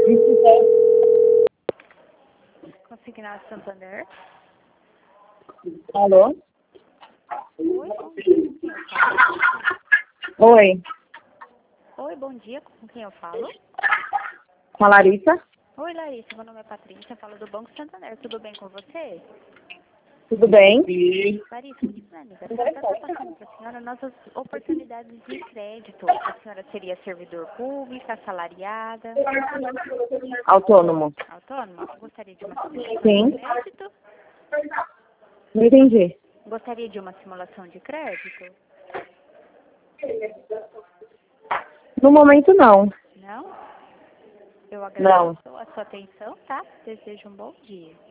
Consignado Santander. Alô? Oi, bom dia, com quem eu falo? Oi, Oi, bom dia, com quem eu falo? com a Larissa? Oi, Larissa, meu nome é Patrícia, falo do Banco Santander, tudo bem com você? Tudo bem? Larissa, muito finaliza. Eu estou passando para a senhora nossas oportunidades de crédito. A senhora seria servidor público, assalariada, Autônomo? autônoma? Gostaria de uma simulação Sim. de crédito? Não entendi. Gostaria de uma simulação de crédito? No momento, não. Não? Eu Não. agradeço a sua atenção, tá? Desejo um bom dia.